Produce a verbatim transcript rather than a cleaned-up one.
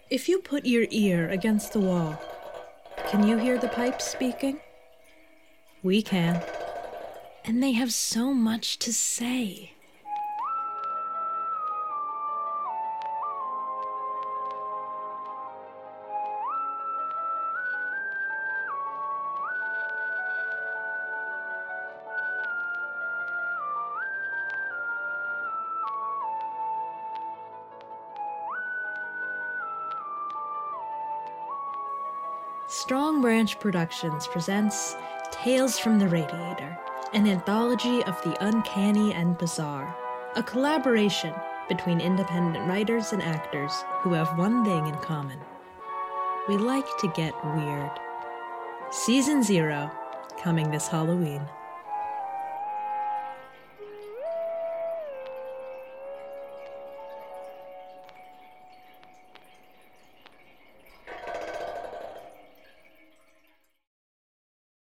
If you put your ear against the wall, can you hear the pipes speaking? We can. And they have so much to say. Strong Branch Productions presents Tales from the Radiator, an anthology of the uncanny and bizarre, a collaboration between independent writers and actors who have one thing in common. We like to get weird. Season zero, coming this Halloween.